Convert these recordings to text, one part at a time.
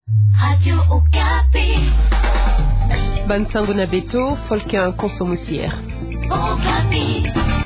Radio Okapi. Bansango na Beto, Folquin Consomusière. Okapi.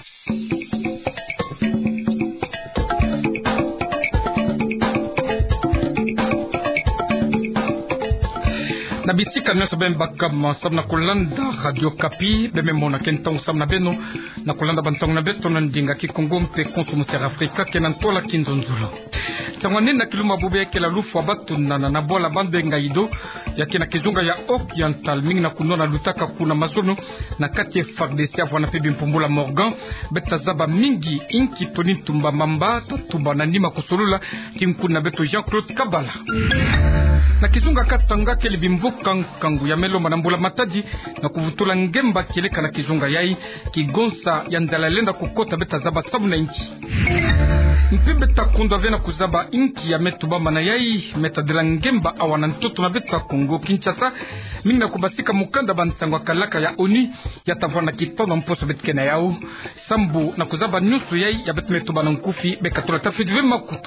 Na bisika nyonso bemba kama sabna kulanda Radio Okapi beme mona kentong sabna beno na kulanda bansango na Beto na ndinga kikongo mpe Consomusière Afrika kenantola kinzonzula tangwane na kiluma bube kela lufu abatu na bola bande ngaido yakina kizunga ya Oriental mingi na kunona lutaka kuna mazono na kati FARDC avana pebi mpumbula Morgan betazaba mingi inki toni tumba mamba tumba na ndima kusolula kimkuna beto Jean-Claude Kabala na kizunga katanga kele bimvuka kangu ya melo manambula matadi na kuvutula ngemba keleka na kizunga yai kigonsa ya ndalalenda kukota betazaba sabu na inchi mpembe takundwa vena kuzaba inki ya metuba mana yai metadela ngemba awana ntoto na beta Kongo Kinshasa mingi na kubasika mukanda bansangwa kalaka ya oni ya tavwana kitono mposo betkena yao sambu na kuzaba nyusu yai ya bet metuba na nkufi bekatola tafidwe makutu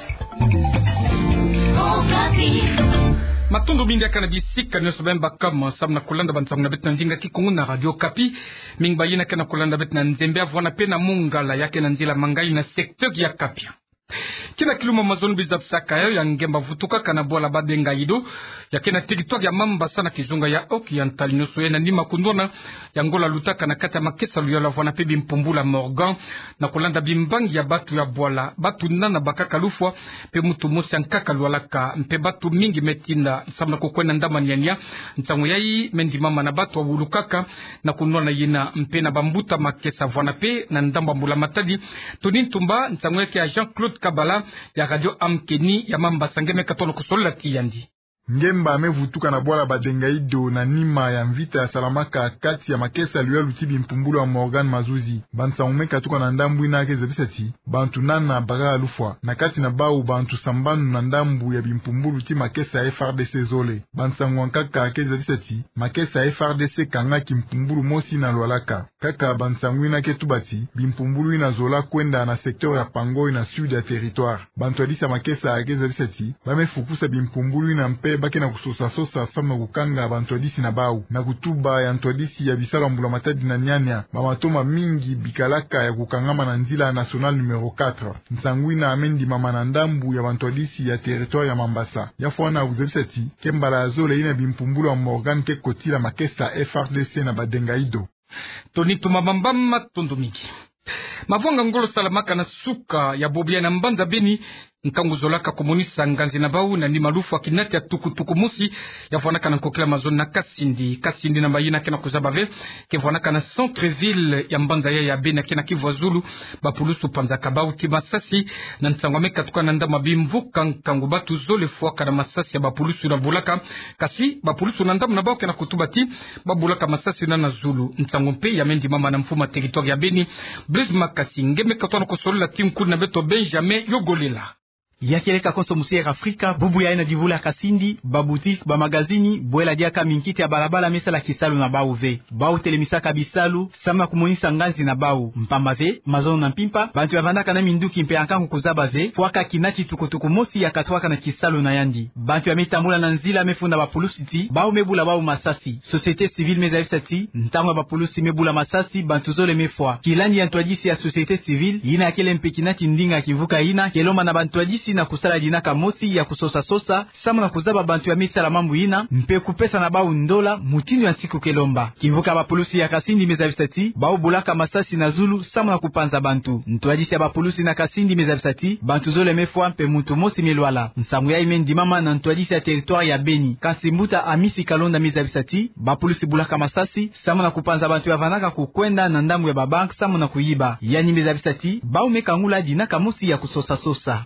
Matondo mingi ya kanabisika nyoso bemba kama sabna kulanda bansango na betna njinga kikongo na Radio Okapi mingi bayina kana kulanda betna nzembe avwana pena mungala yake na nzila mangai na sekteur ya Kapia kina kiluma mazonu bizapsaka ya ngemba vutuka kana bola badenga ido yakena territoire ya mamba sana kizunga ya Oriental nyoso yena ndima kundona ya ngola lutaka na kata makesa luyola vwana pebi mpumbula Morgan na kulanda bimbangi ya batu ya bola batu nana bakaka lufwa pe mutu mosi ankaka lualaka mpe batu mingi metinda samna kukwena ndama nyanya ntango yai mendi mama na batu wabulukaka na kunona yina mpe na bambuta makesa vwana pe na ndamba mbula matadi tunintumba ntango yake ya Jean-Claude Kabala ya Radio Amkeni ya mamba sangeme katono kusola tiyandi ngemba amevutuka na bwala badengaido na nima ya mvita ya salamaka kati ya makesa luya lutibi mpumbulo wa Morgan Mazuzi bansangume katuka na ndambu ina ake zebisati bantu nana baga alufwa na kati na bau bantu sambanu na ndambu ya bimpumbulo ti makesa ya FARDC zole bansangu wankaka ake zebisati makesa ya FARDC kanga ki mpumbulo mosi na lualaka kaka bansangu ina ke tubati bimpumbulo ina zola kwenda na sektor ya Pango na sud ya territoire bantu adisa makesa ake zebisati bamefukusa bimpumbulo ina mpe bake na kusosa sama kukanga abantu adisi na bau na kutuba ya ntwadisi ya bisala mbula matadi na nyanya mamatoma mingi bikalaka ya kukangama na nzila national numero 4 nsangwina amendi mama na ndambu ya bantu adisi ya territoire ya Mambasa ya fwana uzebisati kembala azole ina bimpumbulo wa Morgan ke kotila makesa FARDC na badengaido Tonito mabambama tondomiki mavwanga ngolo salamaka na suka ya bobia na mbanza beni nkangu zolaka komunisa nganzi na bau na ni malufu wa kinati ya tukutuku musi ya fwanaka na kokela mazoni na Kasindi na mbayina kena kuzabave ke fwanaka na centre-ville ya mbanza ya beni kena kivwazulu bapulusu panza kabau ti masasi na nsangwame katuka na ndama bimvuka nkangu batu zole fwaka na masasi ya bapulusu na bulaka kasi bapulusu na ndamu na bau kena kutubati babulaka masasi na zulu nsangompe ya mendi mama na mfuma territoire ya beni Blaise Makasi ngeme katwana kosolela timu kuli na beto Benjamin Yogolela yakeleka Consomusière Afrika bubu ya ina divula Kasindi baboutique ba magazini bwela diaka minkiti ya balabala mesala kisalu na bauve bau telemisaka bisalu sama kumonisa nganzi na bau mpambave mazono na mpimpa bantu yavandaka na minduki mpe ankangu kuzabave fwaka kinati tukutuku mosi ya katwaka na kisalu na yandi bantu yametambula na nzila mefunda bapulusiti bau mebula bau masasi société civile mezavistati ntango bapulusi mebula masasi bantu zole mefwa kilandi ya ntwadisi ya société civile yina yakele mpe kinati ndinga kivuka yina keloma na bantwadisi na kusala dinaka mosi ya kusosa sama na kuzaba bantu ya misala mambu ina mpe kupesa na bau ndola mutinu ya siku kelomba kivuka bapulusi ya Kasindi mezavistati bau bulaka masasi na zulu sama na kupanza bantu ntwadisi ya bapulusi na Kasindi mezavistati bantu zole mefwa mpe mutu mosi melwala nsamu ya imendi mama na ntwadisi ya territoire ya Beni Kasimbuta Amisi Kalonda mezavistati bapulusi bulaka masasi sama na kupanza bantu ya vanaka kukwenda na ndamu ya babank sama na kuyiba yani mezavistati bau mekangula dinaka mosi ya kusosa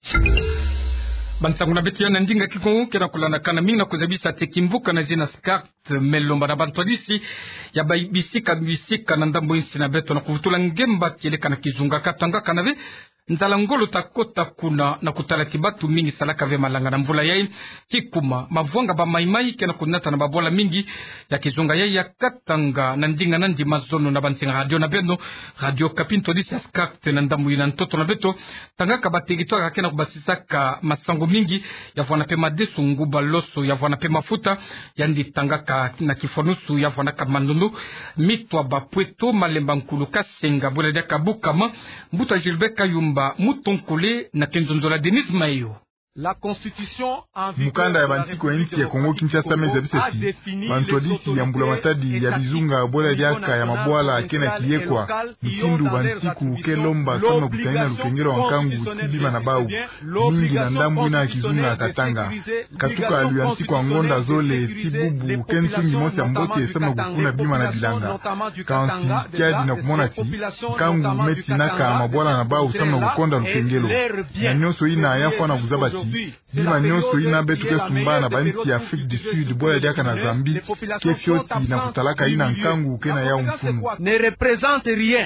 bansangu na beti ya ndinga kikongo kena kulanda kana mingi na kuzabisa tekimvuka na zina skart melomba na bantwadisi ya bisika na ndambo insi na beto na kuvutula ngemba keleka na kizunga katanga kanave nzala ngolo takota kuna na kutalaki batu mingi salaka ve malanga na mvula yai kikuma mavwanga ba maimai kena kunata na babola mingi ya kizunga yai ya katanga na ndinga na ndima zono na bansinga radio na beno radio kapinto disi askakte na ndamu ina ntoto na beto tangaka bategitoa kena kubasisaka masango mingi ya vwana pe madesu nguba loso ya vwana pe mafuta ya ndi tangaka na kifonusu ya vwana kamandundu mitwa bapweto malemba nkulu kasenga bwela dia kabukama mbuta Gilbert Kayumba mutonkole na kenzonzola Denis Mayo. La constitution mukanda ya bantiko ya nchi ya Kongo Kinshasa meza bisesi bantwadisi ya mbula matadi ya bizunga bola diaka ya mabwala kena kiyekwa mtindu bantiku kelomba sama butaina lukengero wankangu tibima na bau mingi na ndambu ina kizunga katanga katuka aluyansi kwa ngonda zole tibubu kensingi mosi ya mbote sama gukuna bima na bilanga kansi kiadi na kumona ti kangu meti naka mabwala na bau sama gukonda lukengelo na nyoso ina yafwa na guzabati bima nyonso ina betuke sumbana banti ya Afrique du Sud boya diaka na Zambie kefioti na kutalaka ina nkangu kena ya mfumu ne représente rien.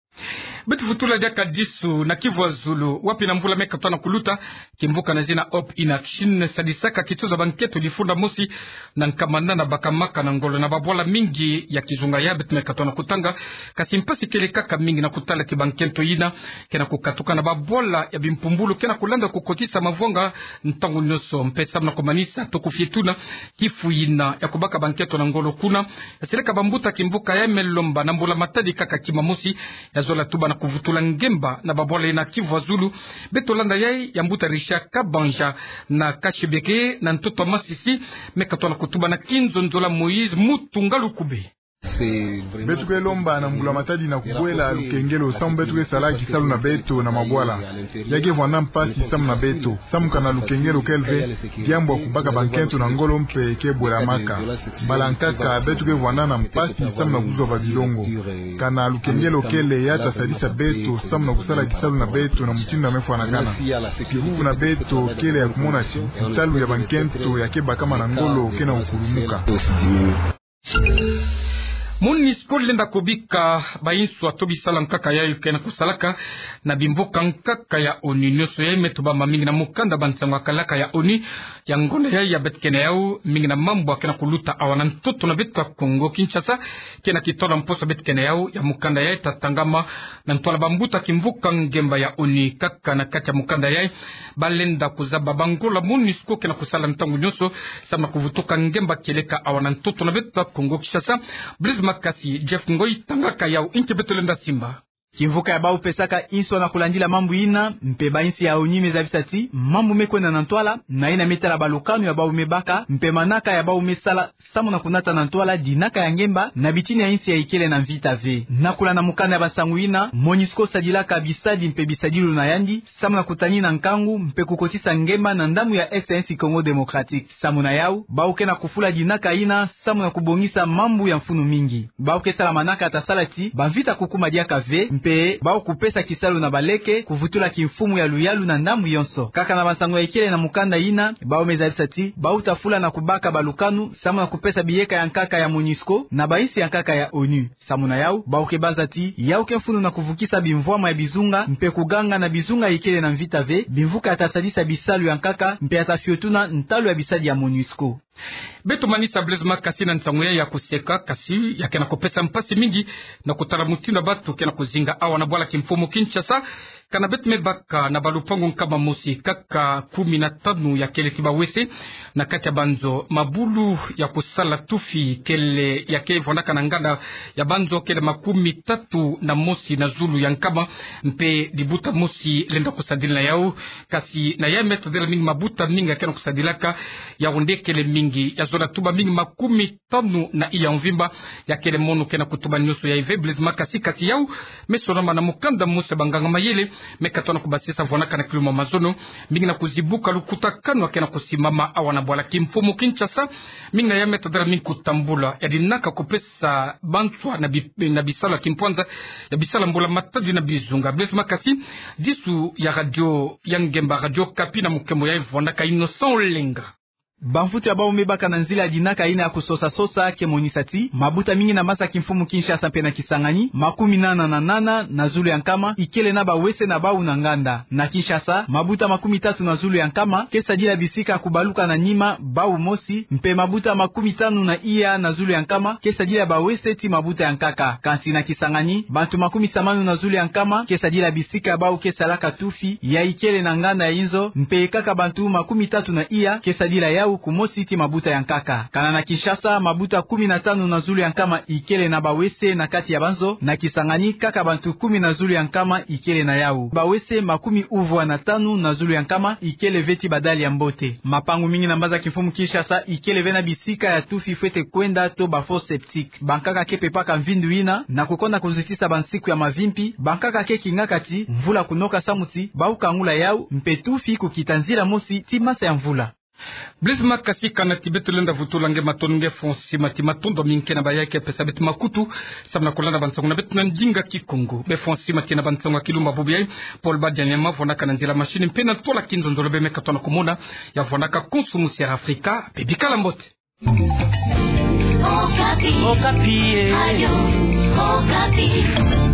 Betu futula diaka disu na Kivu Zulu wapi na mvula meka tana kuluta kimbuka na zina op inaction sadisaka kituza banketo difunda mosi na nkamanda na bakamaka na ngolo na babola mingi ya kizunga ya betu meka tana kutanga kasimpasi kele kaka mingi na kutala kibankento ina kena kukatuka na babola ya bimpumbulu kena kulanda kukotisa mavonga ntangu nyoso mpesa na kumanisa tokufietuna kifu ina ya kubaka banketo na ngolo kuna yasileka bambuta kimbuka ya melomba na mbula matadi kaka kimamosi ya zola tuba na kuvutula ngemba na babola ina Kivu Zulu betolanda yai ya mbuta Risha Kabanja na Kachibeke na ntoto Masisi mekatona kutuba na Kinzo Nzola Moïse Mutunga Lukube betuke lomba na mbula matadi na kubwela lukengelo samu betuke salaki salu na beto na mabwala yake vwana mpasi samu na beto samu kana lukengelo kelve diambo kubaka bankento na ngolo mpe kebwela maka balankaka betuke vwana na mpasi samu na kuzo babilongo kana lukengelo kele yata salisa beto samu na kusala kisalu na beto na mutindo na mefwa na kana kihuvu na beto kele ya kumona si italu ya bankento yake bakama na ngolo kena ukulumuka MONUSCO lenda kubika bainsu atobisala nkaka ya yukena kusalaka na bimboka nkaka ya ONU nyoso ya metuba mingi na mukanda bantsango akalaka ya ONU ya ngonda ya betkene yao mingi na mambo akena kuluta awana ntoto na betu Kongo Kinshasa kena kitola mposa betkene yao ya mukanda ya tatangama na ntola bambuta kimvuka ngemba ya ONU kaka na kati ya mukanda ya balenda kuzaba bangola MONUSCO kena kusala ntangu nyoso sama kuvutoka ngemba keleka awana ntoto na betu Kongo Kinshasa Kasi Jeff Ngoi tangaka yao inche betolenda Simba kimvuka ya bau pesaka inso na kulandila mambu ina mpe bainsi ya onyime za bisati mambu mekwenda na ntwala na ina metala balukanu ya bau mebaka mpe manaka ya bau mesala samu na kunata na ntwala dinaka ya ngemba na bitini ya insi ya ikele na mvita ve nakula na mukana ya basangu ina MONUSCO sadilaka bisadi mpe bisadilu na yandi samu na kutani na nkangu mpe kukotisa ngemba na ndamu ya SNC Congo Democratique samu na yau bauke na kufula dinaka ina samu na kubongisa mambu ya mfunu mingi bauke sala manaka atasalati bavita kukuma diaka ve mpe bao kupesa kisalu na baleke kuvutula kimfumu ya luyalu na ndamu yonso kaka na basango ya ikele na mukanda ina bao mezabisati bao tafula na kubaka balukanu samu na kupesa biyeka ya nkaka ya MONUSCO na baisi ya nkaka ya ONU samu na yau bao kebazati yau kemfunu na kuvukisa bimvwama ya bizunga mpe kuganga na bizunga ya ikele na mvita ve bimvuka atasadisa bisalu ya nkaka mpe atafiotuna ntalo ya bisadi ya MONUSCO beto manisa blezma kasi na nsango ya kuseka kasi ya kena kopesa mpasi mingi na kutala mutindo batu kena kuzinga awa na bwala kimfumu Kinshasa kana betu mebaka na balupango nkama mosi kaka 15 ya kele kibawese na kati ya banzo mabulu ya kusala tufi kele ya kele vondaka na nganda ya banzo kele 30 na mosi na zulu ya nkama mpe dibuta mosi lenda kusadila yao kasi na ya metodela mingi mabuta mingi kena kusadilaka ya onde kele mingi ya zona tuba mingi 15 na iya mvimba ya kele mono kena kutuba nyoso ya ive blizma kasi yao mesonama na mukanda mosi banganga mayele mekatona kubasisa vonaka na kiluma mazono mingi na kuzibuka lukutakano kena kusimama awana bwala kimfumu Kinshasa mingi na ya metodela mingi kutambula ya dinaka kupesa bantwa na bisala kimpwanza ya bisala mbula matadi na bizunga blizma kasi disu ya radio ya ngemba radio kapi na mukemo ya vonaka Innocent Lenga Banfutu ya bao mebaka na nzila dinaka ina ya kusosa ke monisati mabuta mingi na masa kimfumu Kinshasa mpe na Kisangani 88 na Zulu ya Nkama ikele na bawese na bau na nganda na Kinshasa mabuta 30 na Zulu ya Nkama kesa dila bisika kubaluka na nyima bau mosi mpe mabuta 50 na iya na Zulu ya Nkama kesa dila bawese ti mabuta ya nkaka kansi na Kisangani bantu 50 na Zulu ya Nkama kesa dila bisika bau kesa laka tufi ya ikele na nganda ya inzo mpe kaka bantu 30 na iya kesa dila yau kumosi ti mabuta ya nkaka kana na Kinshasa mabuta 15 na Zulu ya Nkama ikele na bawese na kati ya banzo na Kisangani kaka bantu 10 na Zulu ya Nkama ikele na yau bawese 15 na Zulu ya Nkama ikele veti badali ya mbote mapangu mingi na mbaza kimfumu Kinshasa ikele vena bisika ya tufi fete kwenda to bafo septique bankaka kepe paka mvindu ina na kukonda kuzitisa bansiku ya mavimpi bankaka ke kingakati mvula kunoka samuti baukangula yau mpetufi kukitanzira mosi ti masa ya mvula. Blaise Makasika na tibetulenda vutulange matonge fonsi matondo minke na bayake pesa beti makutu sabna kolanda bansangu na betu na njinga Kikongo be fonsi matina bansangu kilumba bubiyai Paul Badianyama vonaka na nzila mashini mpena tola kinzonzolo be mekatona kumona ya vonaka Consommusière Africa bebikala mbote Okapi. Okapi. Ayo. Okapi.